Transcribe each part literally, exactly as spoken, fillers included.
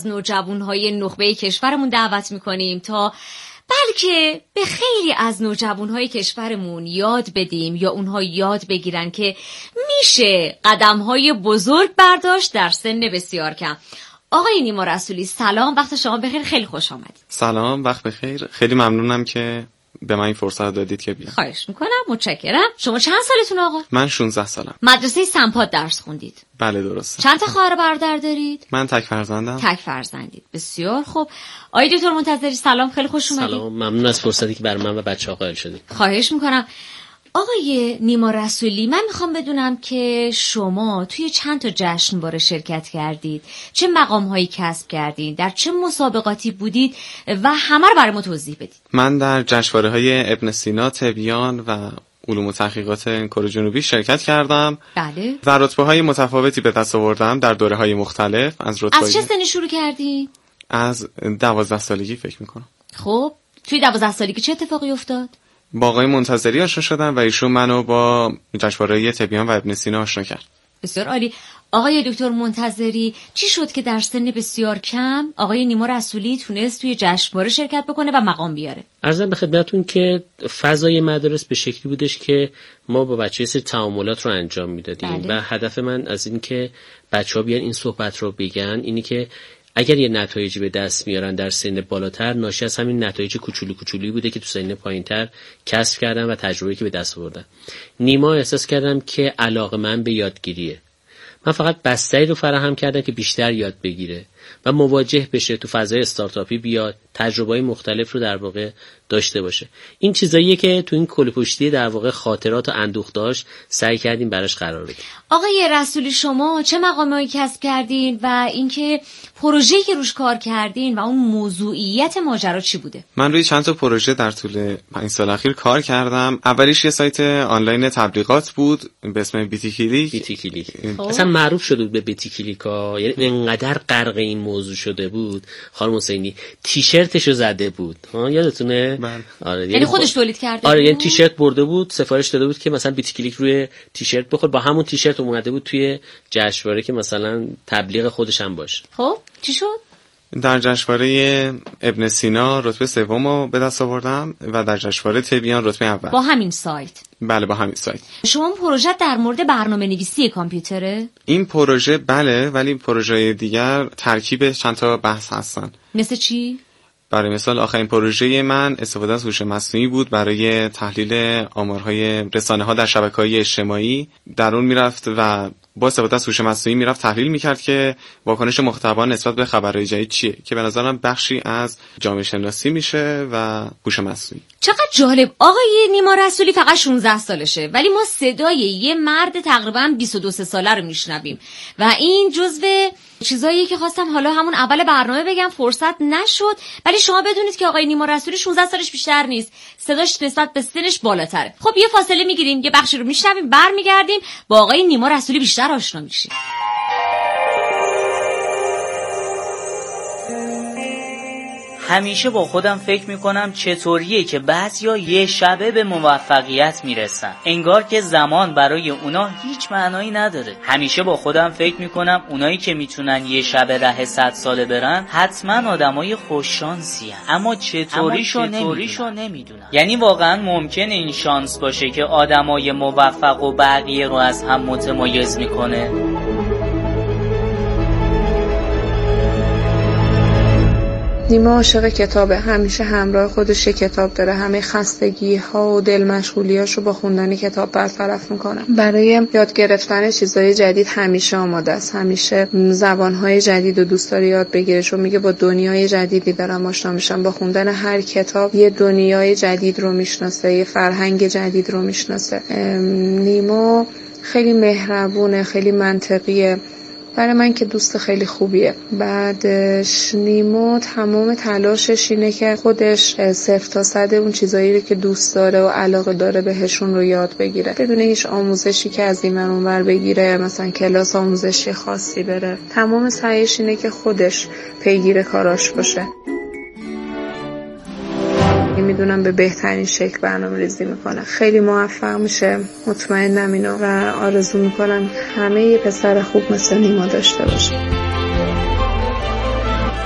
نوجوانهای نخبه کشورمون دعوت میکنیم تا بلکه به خیلی از نوجوانهای کشورمون یاد بدیم یا اونها یاد بگیرن که میشه قدمهای بزرگ برداشت در سن بسیار کم. آقای نیما رسولی سلام، وقت شما بخیر، خیلی خوش آمدید. سلام، وقت بخیر، خیلی ممنونم که به من این فرصت دادید که بیام. خواهش میکنم، متشکرم. شما چند سالتون آقا؟ من شانزده سالم. مدرسه سمپاد درس خوندید؟ بله درسته. چند تا خواهر برادر دارید؟ من تک فرزندم. تک فرزندید، بسیار خوب. آقای دکتر منتظری سلام، خیلی خوش اومدید. سلام، ممنون از فرصتی که برای من و بچه‌ها قائل شدید. خواهش میکنم. آقای نیما رسولی، من میخوام بدونم که شما توی چند تا جشنواره شرکت کردید، چه مقام‌هایی کسب کردید، در چه مسابقاتی بودید و همه رو برای ما توضیح بدید. من در جشنواره‌های ابن سینا، تبیان و علوم و تحقیقات کره جنوبی شرکت کردم. بله. و رتبه‌های متفاوتی به دست آوردم در دوره‌های مختلف. از رتبه‌های از چه سنی شروع کردید؟ از دوازده سالگی فکر می‌کنم. خب، توی دوازده سالگی چه اتفاقی افتاد؟ با آقای منتظری آشنا شدم و ایشون منو با جشنواره تبیان و ابن سینا آشنا کرد. بسیار عالی. آقای دکتر منتظری، چی شد که در سن بسیار کم آقای نیما رسولی تونست توی جشنواره شرکت بکنه و مقام بیاره؟ عرضم به خدمتتون که فضای مدارس به شکلی بودش که ما با بچه‌ها سری تعاملات رو انجام میدادیم. بله. و هدف من از این که بچه‌ها بیان این صحبت رو بگن اینی که اگر یه نتایجی به دست میارن در سن بالاتر، ناشی از همین نتایج کوچولو کوچولی بوده که تو سن پایینتر کسب کردن و تجربه‌ای که به دست آوردن. نیما احساس کردم که علاقه من به یادگیریه. من فقط بستری رو فراهم کردم که بیشتر یاد بگیره و مواجه بشه، تو فضای استارتاپی بیاد، تجربه‌های مختلف رو در واقع داشته باشه. این چیزاییه که تو این کله‌پشتی در واقع خاطرات و اندوه داشت سعی کردیم براش قرار بدیم. آقای رسولی، شما چه مقامایی کسب کردین و اینکه پروژه‌ای که روش کار کردین و اون موضوعیت ماجرا چی بوده؟ من روی چند تا پروژه در طول پنج سال اخیر کار کردم. اولیش یه سایت آنلاین تبلیغات بود به اسم بیتی کلیک. بیتی کلیک اصلا معروف شده بود به بیتی کلیکا، یعنی انقدر غرق این موضوع شده بود خانم حسینی تیشرتشو زده بود. ها یادتونه؟ بله. آره، یعنی خودش تولید کرده. آره، یعنی تیشرت برده بود، سفارش داده بود که مثلا بیتی کلیک روی تیشرت بخور، با همون تیشرت اومده بود توی جشنواره که مثلا تبلیغ خودش هم باشه. خب چی شد؟ در جشنواره ابن سینا رتبه سومو به دست آوردم و در جشنواره تبیان رتبه اول. با همین سایت؟ بله، با همین سایت. شما پروژه در مورد برنامه‌نویسی کامپیوتره؟ این پروژه بله، ولی پروژه دیگر ترکیب چند تا بحث هستن. مثل چی؟ برای مثال آخرین پروژه من استفاده از هوش مصنوعی بود برای تحلیل آمارهای رسانه‌ها در شبکه‌های اجتماعی. در اون میرفت و با استفاده از هوش مصنوعی میرفت تحلیل میکرد که واکنش مخاطبان نسبت به خبرهای جدید چیه، که به نظرم بخشی از جامعه شناسی میشه و هوش مصنوعی. چقدر جالب. آقای نیما رسولی فقط شانزده سالشه ولی ما صدای یه مرد تقریبا بیست و دو ساله رو میشنویم و این جزو چیزاییه که خواستم حالا همون اول برنامه بگم، فرصت نشد. ولی شما بدونید که آقای نیما رسولی شانزده سالش بیشتر نیست، صداش نسبت به سنش بالاتره. خب یه فاصله میگیریم، یه بخشی رو میشنویم، برمیگردیم با آقای نیما رسولی بیشتر آشنا میشیم. همیشه با خودم فکر میکنم چطوریه که بعضیا یه شبه به موفقیت میرسن، انگار که زمان برای اونا هیچ معنایی نداره. همیشه با خودم فکر میکنم اونایی که میتونن یه شبه ره صد ساله برن حتما آدمای خوششانسی هن. اما چطوریشو نمیدونم. نمیدونم یعنی واقعا ممکنه این شانس باشه که آدمای موفق و بقیه رو از هم متمایز میکنه؟ نیما عاشق کتابه، همیشه همراه خودش یه کتاب داره، همه خستگی ها و دل مشغولیاش رو با خوندن کتاب برطرف میکنه. برای یاد گرفتن چیزای جدید همیشه آماده است، همیشه زبانهای جدید رو دوست داره یاد بگیره، چون میگه با دنیای جدیدی دارم آشنا میشم. با خوندن هر کتاب یه دنیای جدید رو میشناسه، یه فرهنگ جدید رو میشناسه. نیما خیلی مهربونه، خیلی منطقیه، برای من که دوست خیلی خوبیه. بعدش نیما تمام تلاشش اینه که خودش صفر تا صد اون چیزایی رو که دوست داره و علاقه داره بهشون رو یاد بگیره، بدون هیچ آموزشی که از این ور اون ور بگیره، مثلا کلاس آموزشی خاصی بره. تمام سعیش اینه که خودش پیگیر کاراش باشه. میدونم به بهترین شکل برنامه ریزی میکنه، خیلی موفق میشه، مطمئنم اینو، و آرزو میکنم همه یه پسر خوب مثل نیما داشته باشه.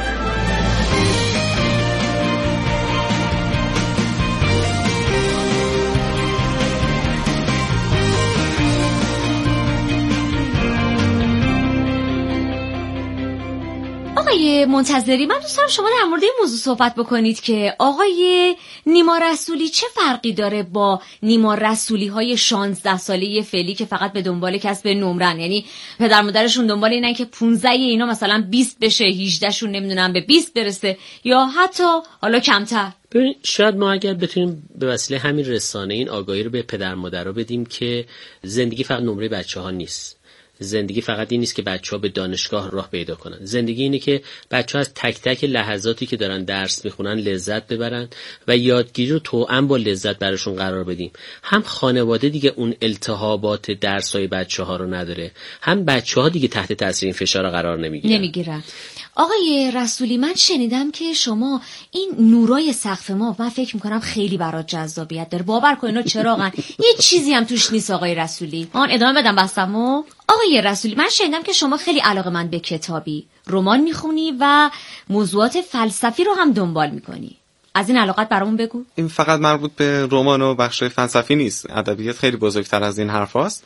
آقای منتظری، من دوست دارم شما در مورد این موضوع صحبت بکنید که آقای نیما رسولی چه فرقی داره با نیما رسولی های شانزده ساله فعلی که فقط به دنبال کسب نمرن، یعنی پدر مادرشون دنبال اینن که پانزده اینا مثلا بیست بشه، هجده شون نمیدونم به بیست برسه یا حتی حالا کمتر. ببین شاید ما اگر بتونیم به وسیله همین رسانه این آگاهی رو به پدر مادرها بدیم که زندگی فقط نمره بچه‌ها نیست. زندگی فقط این نیست که بچه‌ها به دانشگاه راه پیدا کنن. زندگی اینه که بچه‌ها از تک تک لحظاتی که دارن درس میخونن لذت ببرن و یادگیری رو توأم با لذت براشون قرار بدیم. هم خانواده دیگه اون التهابات درسای بچه‌ها رو نداره، هم بچه‌ها دیگه تحت تاثیر این فشار قرار نمیگیرن. نمیگیرن. آقای رسولی، من شنیدم که شما این نورای سقف ما، من فکر میکنم خیلی برات جذابیت داره. باور کن اینا چراغن، یه چیزی هم توش نیست. آقای رسولی، آن ادامه بدم بحثمو. آقای رسولی، من شنیدم که شما خیلی علاقه‌مند به کتابی، رمان میخونی و موضوعات فلسفی رو هم دنبال میکنی. از این علاقت برامون بگو. این فقط مربوط به رمان و بخش فلسفی نیست. ادبیات خیلی بزرگتر از این حرفاست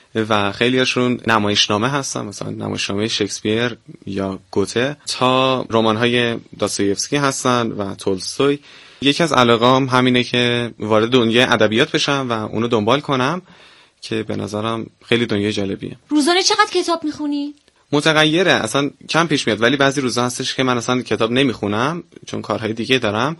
و خیلیاشون نمایشنامه هستن، مثلا نمایشنامه شکسپیر یا گوته، تا رمان‌های داستایوفسکی هستن و تولستوی. یکی از علاقه‌ام همینه که وارد دنیای ادبیات بشم و اونو دنبال کنم که به نظرم خیلی دنیای جالبیه. روزانه چقدر کتاب میخونی؟ متغیره، اصلا کم پیش میاد، ولی بعضی روزا هستش که من اصلا کتاب نمیخونم چون کارهای دیگه دارم،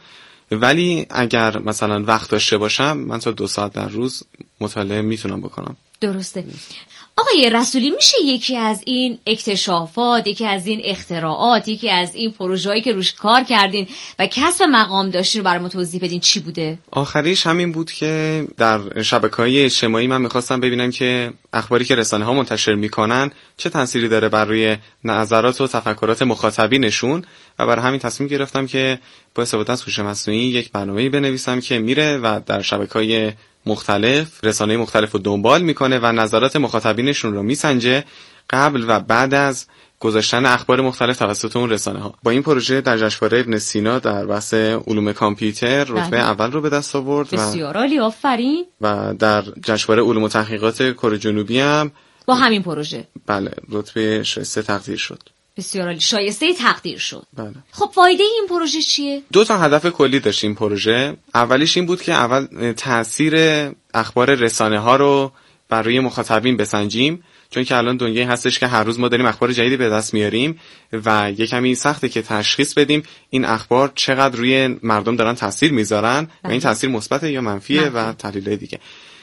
ولی اگر مثلا وقت داشته باشم من تا دو ساعت در روز مطالعه میتونم بکنم. درسته. آقای رسولی، میشه یکی از این اکتشافات، یکی از این اختراعات، یکی از این پروژه‌هایی که روش کار کردین و کسب مقام داشتین رو برام توضیح بدین چی بوده؟ آخریش همین بود که در شبکه‌های اجتماعی من می‌خواستم ببینم که اخباری که رسانه‌ها منتشر می‌کنن چه تأثیری داره بر روی نظرات و تفکرات مخاطبینشون و برای همین تصمیم گرفتم که با استفاده از هوش مصنوعی یک برنامه‌ای بنویسم که میره و در شبکه‌های مختلف رسانه‌های مختلف رو دنبال میکنه و نظرات مخاطبینشون رو میسنجه قبل و بعد از گذاشتن اخبار مختلف توسط اون رسانه ها. با این پروژه در جشنواره ابن سینا در بحث علوم کامپیوتر رتبه اول رو به دست آورد. بسیار عالی، آفرین. و در جشنواره علوم و تحقیقات کره جنوبی هم با همین پروژه بله رتبه شایسته تقدیر شد. بسیار عالی، شایسته تقدیر شد. بله. خب فایده این پروژه چیه؟ دو تا هدف کلی داشت این پروژه. اولیش این بود که اول تاثیر اخبار رسانه ها رو بر روی مخاطبین بسنجیم، چون که الان دنیایی هستش که هر روز ما داریم اخبار جدیدی به دست میاریم و یه کمی سخته که تشخیص بدیم این اخبار چقدر روی مردم دارن تاثیر میذارن و این تاثیر مثبته یا منفیه و تحلیل‌های دیگه.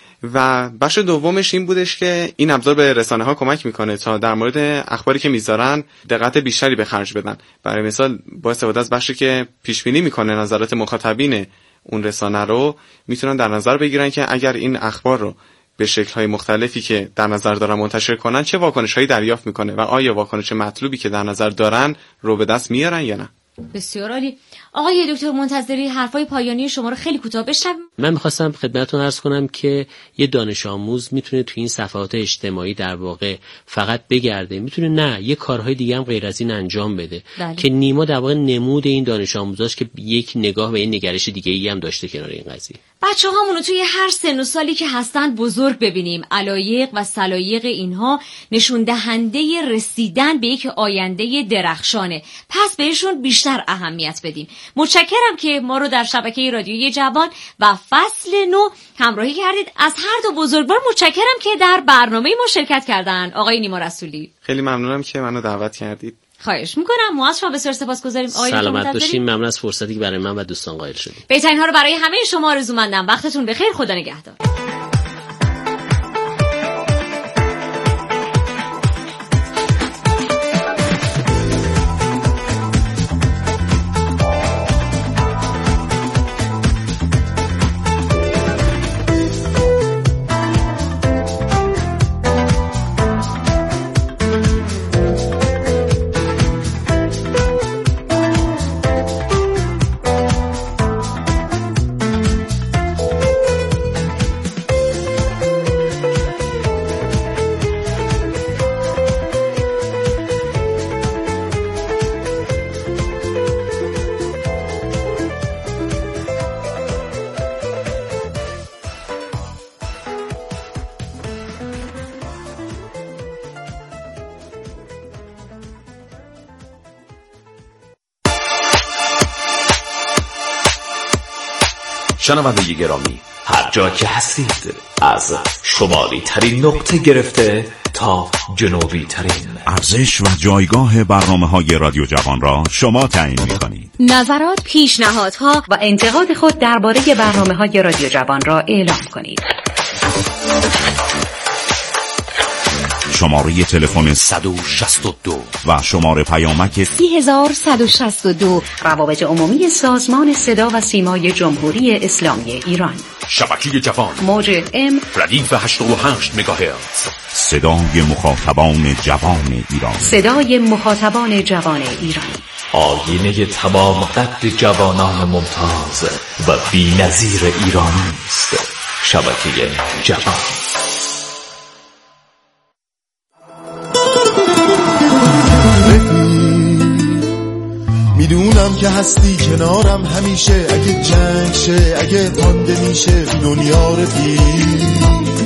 و بخش دومش این بودش که این ابزار به رسانه ها کمک میکنه تا در مورد اخباری که میذارن دقت بیشتری به خرج بدن. برای مثال با استفاده از بخشی که پیش بینی میکنه نظرات مخاطبین اون رسانه رو، میتونن در نظر بگیرن که اگر این اخبار رو به شکل‌های مختلفی که در نظر دارن منتشر کنن چه واکنش‌هایی دریافت میکنه و آیا واکنش مطلوبی که در نظر دارن رو به دست میارن یا نه. بسیار عالی. آقای دکتر منتظری، حرفای پایانی شما رو خیلی کوتاه بشنویم. من می‌خواستم خدمتتون عرض کنم که یه دانش آموز میتونه تو این صفحات اجتماعی در واقع فقط بگرده، میتونه نه یه کارهای دیگه هم غیر از این انجام بده. بله. که نیما در واقع نمود این دانش آموزاست که یک نگاه و یک نگرش دیگه‌ای هم داشته کنار این قضیه. بچه‌هامون رو توی هر سن و سالی که هستن بزرگ ببینیم. علایق و سلایق اینها نشون دهنده رسیدن به یک آینده درخشانه. پس بهشون بیشتر اهمیت بدیم. متشکرم که ما رو در شبکه رادیویی جوان و فصل نو همراهی کردید. از هر دو بزرگوار متشکرم که در برنامه ما شرکت کردن. آقای نیما رسولی، خیلی ممنونم که منو دعوت کردید. خواهش میکنم. ما از شما بسیار سپاسگزاریم. سلامت باشین. ممنون از فرصتی که برای من و دوستان قائل شدید. بهترین ها رو برای همه شما آرزومندم. وقتتون بخیر. خدا نگهدار. شنونده گرامی، هر جا که هستید، از شمالی ترین نقطه گرفته تا جنوبی ترین، ارزش و جایگاه برنامه‌های رادیو جوان را شما تعیین می‌کنید. نظرات، پیشنهادها و انتقاد خود درباره برنامه‌های رادیو جوان را اعلام کنید. شماره تلفن صد و شصت و دو و شماره پیامک سی هزار و صد و شصت و دو. روابط عمومی سازمان صدا و سیمای جمهوری اسلامی ایران. شبکه جوان، موج ام ردیف هشتاد و هشت مگاهرتز. صدای مخاطبان جوان ایران. صدای مخاطبان جوان ایران. آینه تمام قد جوانان ممتاز و بی‌نظیر ایرانی است. شبکه جوان. میدونم که هستی کنارم همیشه، اگه جنگ شه، اگه پانده میشه دنیا رفیق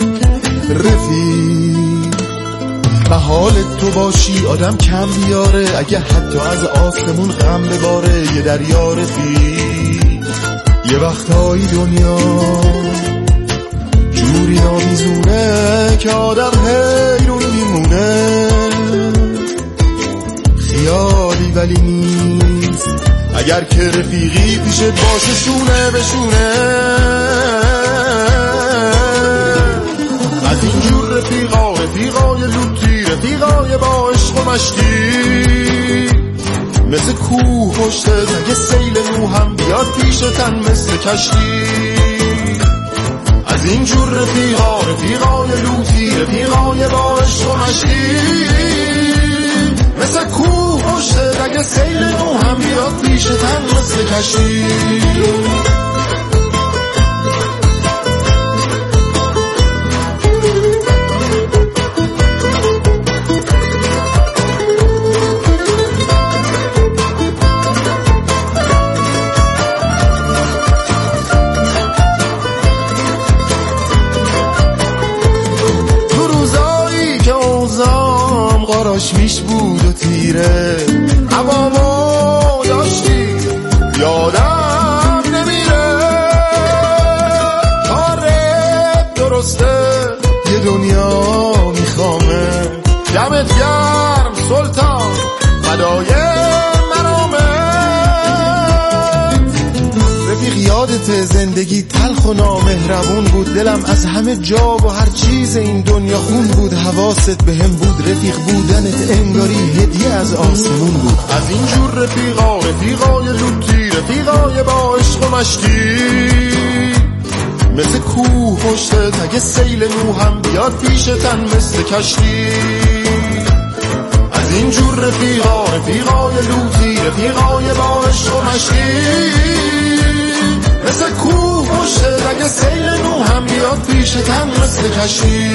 رفیق و حالت تو باشی آدم کم بیاره، اگه حتی از آسمون غم بباره یه دریا رفیق. یه وقتایی دنیا جوری آمیزونه که آدم حیرون میمونه، خیالی ولی نیست اگر که رفیقی پیشت باشه شونه بشونه. از اینجور رفیقا، رفیقای لوتی، رفیقای با عشق و مشتی، مثل کوه پشتت اگه سیل نو هم بیاد پیشتن مثل کشتی. از اینجور رفیقا، رفیقای لوتی، رفیقای با عشق و مشتی، مثل کوه پشتت اگه سیل نو هم بیاد پیشتن مثل کشتی. میش بود و تیره هوامو داشتی یادم نمیره، کارت درسته یه دنیا میخوامه، دمت گرم سلطان فدای مرامت. رفیق یادت زندگی تلخ و نامهربون بود، دلم از همه جا و هر چیز این دنیا خون بود، حواست به هم بود، رفیق بودنت انگاری هدیه از آسمون بود. از اینجور رفیقا، رفیقای لوتی، رفیقای با عشق و مشتی، مثل کوه پشتت اگه سیل نو هم بیاد پیشتن مثل کشتی. از اینجور رفیقا، رفیقای لوتی، رفیقای با عشق و مشتی، مثل کوه پشتت اگه سیل نو هم بیاد پیشتن مثل کشتی.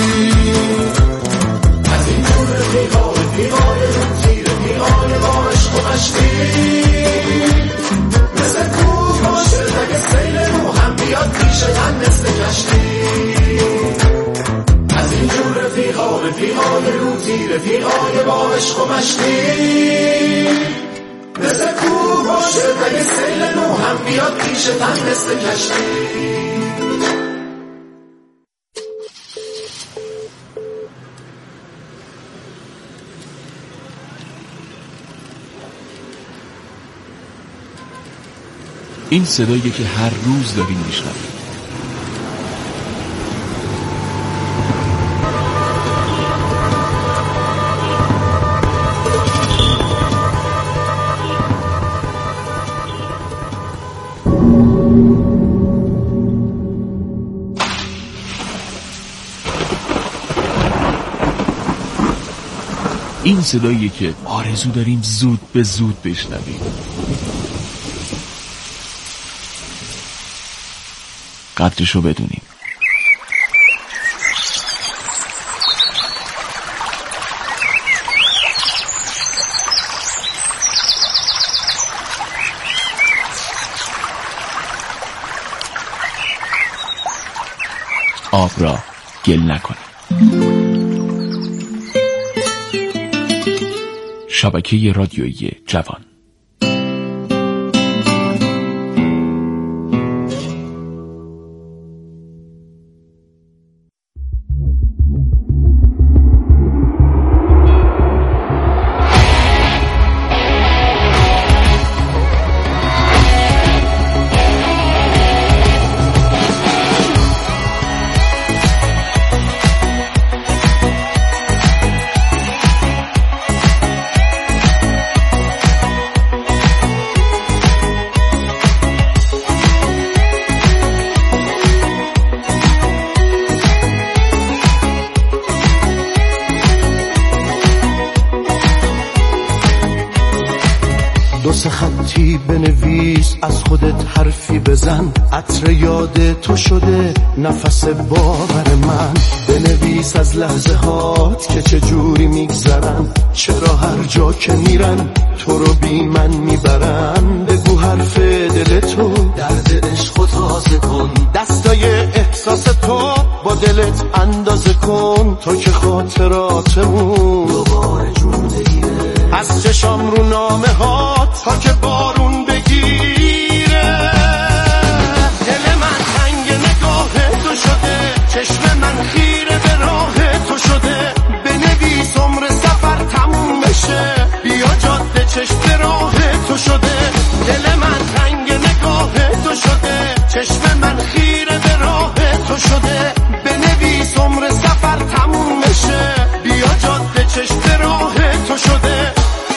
از اینجور رفیقا، رفیقای لوتی، رفیقای با عشق و مشتی، مثل کوه پشتت اگه سیل نو هم بیاد پیشتن مثل کشتی. از اینجور رفیقا، رفیقای لوتی، رفیقای با عشق و مشتی، مثل کوه پشتت اگه سیل نو هم بیاد پیشتن مثل کشتی. این صدایی که هر روز دارین میشنوید. این صداییه که آرزو داریم زود به زود بشنویم. قدرشو بدونیم. آب را گل نکنیم. شبکه رادیویی جوان. واسه خطی بنویس، از خودت حرفی بزن، عطر یاد تو شده نفس باور من. بنویس از لحظه هات که چجوری میگذرن، چرا هر جا که میرن تو رو بی من میبرن. بگو حرف دل تو، درد عشق تازه کن، دستای احساس تو با دلت اندازه کن، تا که خاطراتمون دوباره جون بگیره. از چشام رو نامه ها تا که بارون بگیره. دل من تنگ نگاه تو شده، چشم من خیره به راه تو شده. بنویس عمر سفر تموم بشه، بیا جاده چشم راه تو شده. دل من تنگ نگاه تو شده، چشم من خیره به راه تو شده. بنویس عمر سفر تموم بشه، بیا جاده چشم راه تو شده.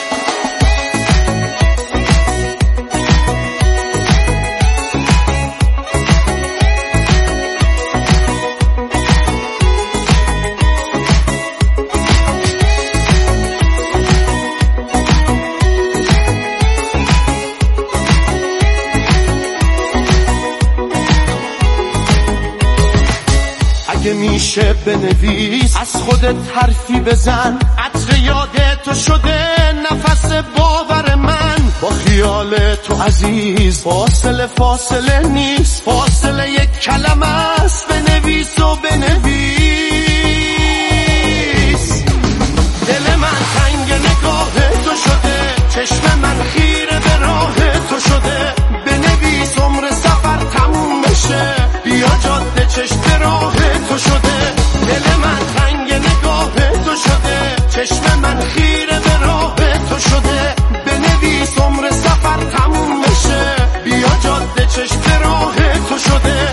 اگه میشه بنویس، از خودت حرفی بزن، عطر یاد تو شده نفس باور من. با خیال تو عزیز فاصله فاصله نیست، فاصله یک کلمه است. بنویس و بنویس. دل من تنگ نگاه تو شده، چشم من خیره به راه تو شده. بنویس عمر سفر تموم بشه، بیا جاده چشم راه تو شده. دل من تنگ نگاه تو شده، چشم من خیره به راه تو شده. بنویس عمر سفر تموم بشه، بیا جاده چشم راه تو شده.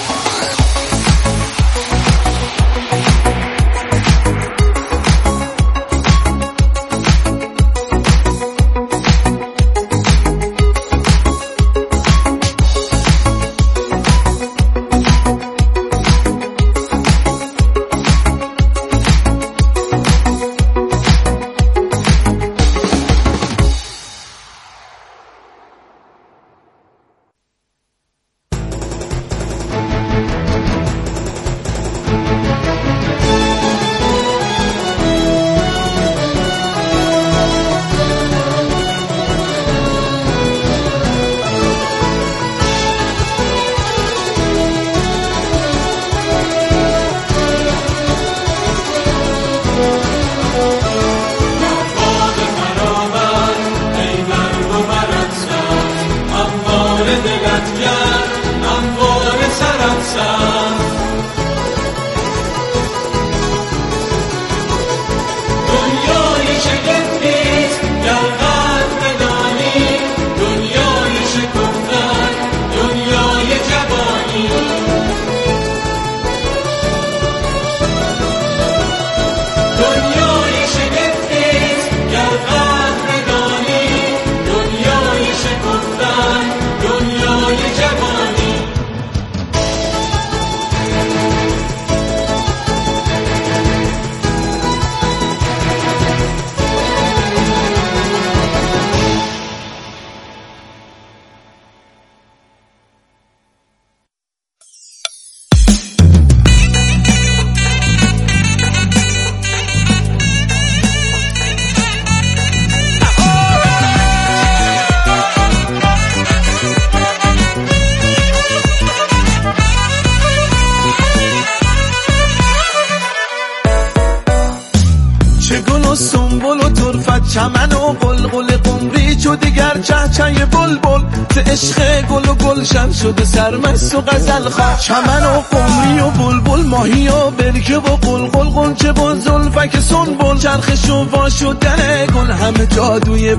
چمن و قلقل قمری چو دیگر چهچه بلبل، ز عشق گل و گلشن شده سرمست و غزل خواه. چمن و قمری و بلبل، ماهی و برکه و قلقل، غنچه و زلفک سنبل، چرخش و وا شدن گل، همه جادوی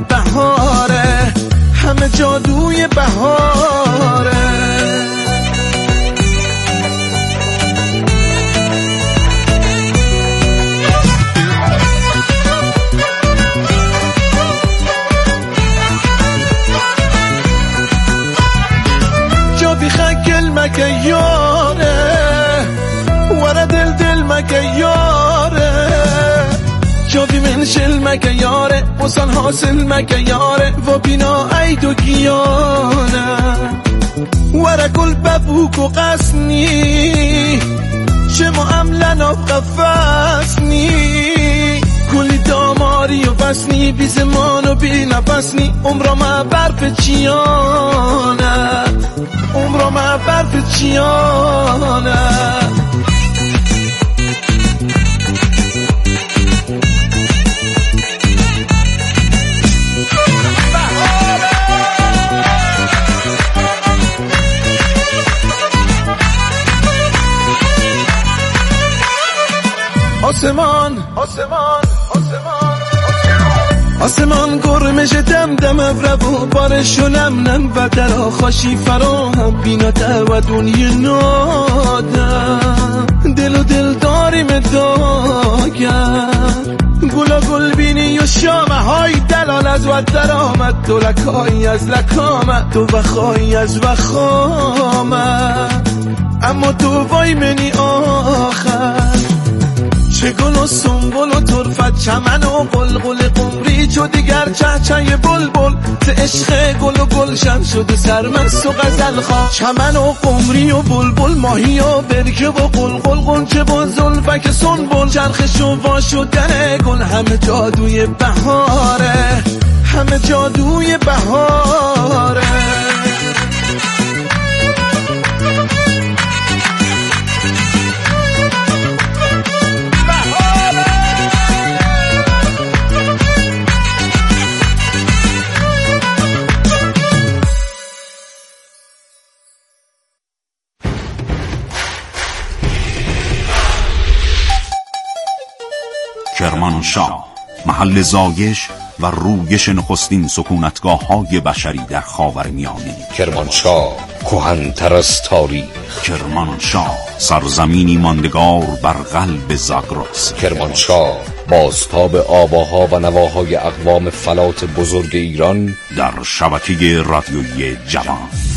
بهاره، همه جادوی بهاره. مکه یاره ورا دل دل مکه یاره، جا بی شل شل مگه یاره وصل حاصل مگه یاره و بینا ایدو گیانه ورا گل ببوک و قسنی چه معاملن و قفصنی کلی داماری و بسنی بی زمان و بی نفسنی عمرا ما برف چیانه عمرا ما برف چیانه آسمان آسمان آسمان آسمان گرمش دم دم ابرو بارشو نم نم و در آخاشی فراهم بیناته و دنیا نادم دل و دل داریم داگر گلا گل بینی و شامه های دلال از و در آمد دو لکایی از لکامت دو وخایی از وخامت اما تو وای منی آخر چه گل و سنبل و طرفت چمن و قلقل قمری چو دیگر چهچه بلبل ز عشق گل و گلشن شده سرمست و غزل خواه چمن و قمری و بلبل ماهی و برکه و قلقل قنچه و زلفک سنبل چرخش و وا شدن گل همه جادوی بهاره همه جادوی بهاره کرمانشاه محل زایش و رویش نخستین سکونتگاه های بشری در خاورمیانه. کرمانشاه کهن‌تر از تاریخ. کرمانشاه سرزمینی ماندگار بر قلب زاگرس. کرمانشاه بازتاب آواها و نواهای اقوام فلات بزرگ ایران در شبکه رادیویی جوان.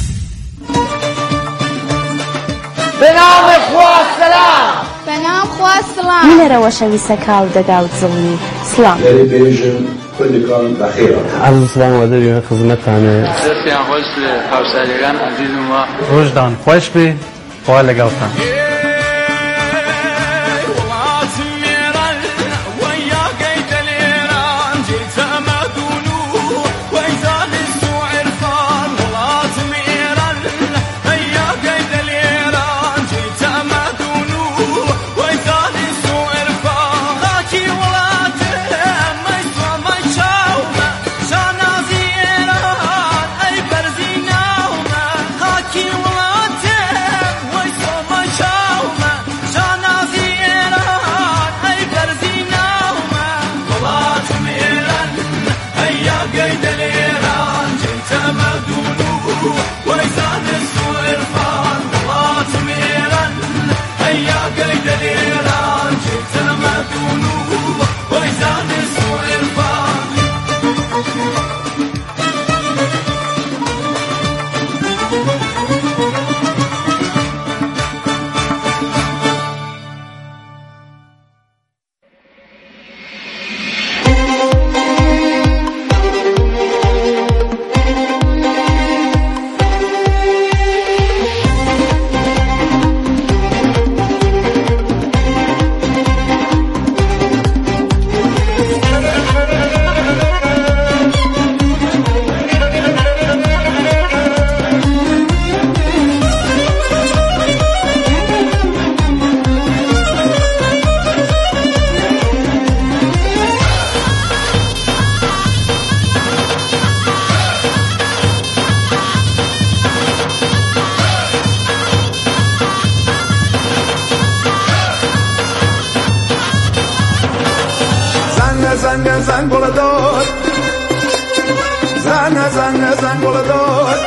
به نام خواستلم به نام خواستلم میل روشویسه کال دگاوت زلمی سلام داری بیجم کلکان بخیرات عرض سلام و ادب خدمتتان. بسیار خوش به کارشگران عزیز ما. وجدان خوش به قال لگاوتان. زن زن گل دار زن زن زن گل دار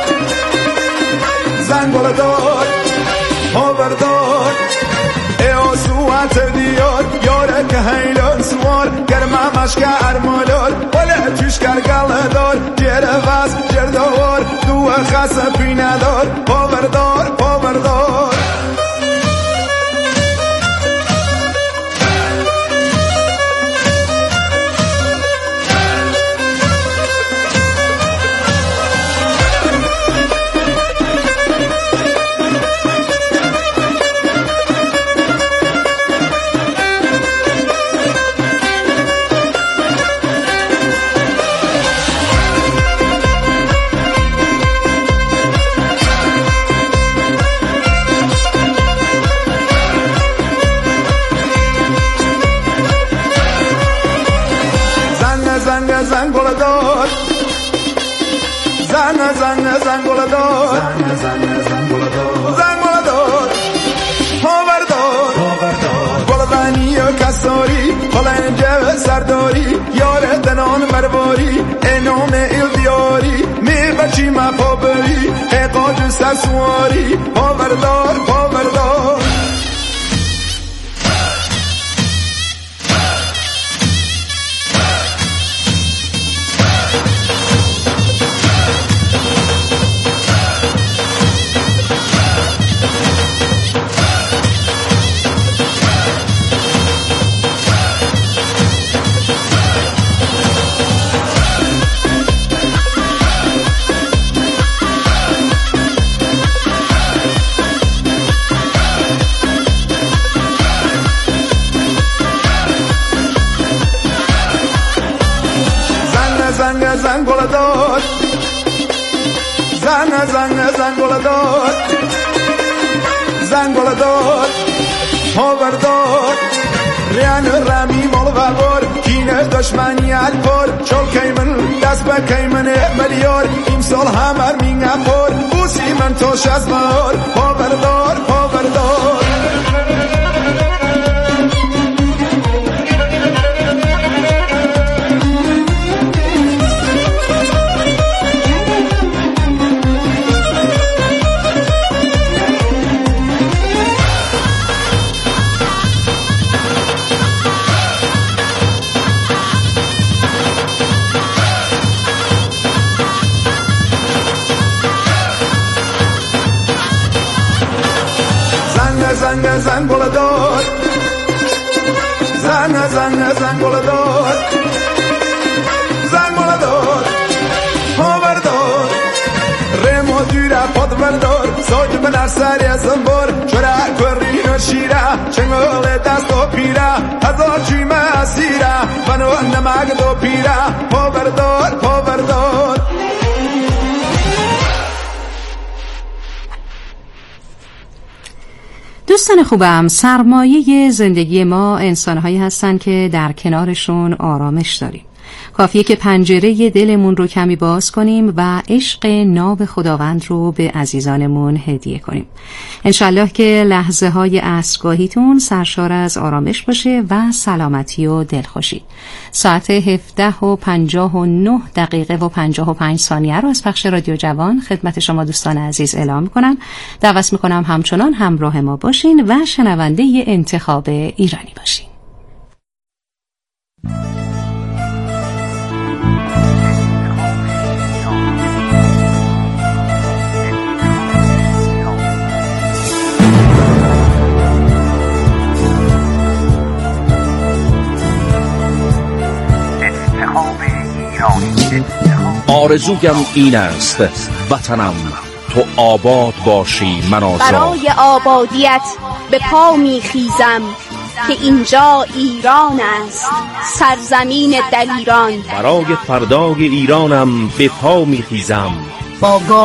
زن گل دار آور دار ای آسوات دیار یاره که هیلان سوار گرمه مشک ارمالار ولی توش کرگل دار جره وز جردوار دو خاص پینه دار آور دار آور دار زنگ زنگ زنگوله دار زنگ زنگ زنگوله دار زنگوله دار پاور دار گلغنی و کساری قلنجه سرداری یار دنان مرواری انام ایل دیاری می بچی ما پابری اقاج سسواری پاور دار پاور دار زنگ زنگوله دار زنگ زنگ زنگوله دار زنگوله دار پاور دار ریان رامی مال و بار کینه دشمنیت پر چول کیمن دست به کیمن ملیار امسال همر مینگه پر بوسی من توش از مار پاور دار پاور دار زنگ زنگوله دار زنگ زنگ زنگوله دار زنگوله دار پاور دار ریمو دیره پادور دار ساج به نرسری ازم بار چرا کری نشیره چنگل دست و پیره هزار چیمه اسیره منو نمک دو پیره پاور دار پاور دار دوستان خوبم، سرمایه زندگی ما انسان‌هایی هستن که در کنارشون آرامش داریم. کافیه که پنجره دلمون رو کمی باز کنیم و عشق ناب خداوند رو به عزیزانمون هدیه کنیم. انشالله که لحظه های عصرگاهیتون سرشار از آرامش باشه و سلامتی و دلخوشی. ساعت هفده و پنجاه و نه دقیقه و پنجاه و پنج ثانیه رو از پخش رادیو جوان خدمت شما دوستان عزیز اعلام میکنم. دعوت میکنم همچنان همراه ما باشین و شنونده انتخاب ایرانی باشین. آرزویم این است وطنم تو آباد باشی من آزاد. برای آبادیت به پا می خیزم که اینجا ایران است سرزمین دلیران. برای فردای ایرانم به پا می خیزم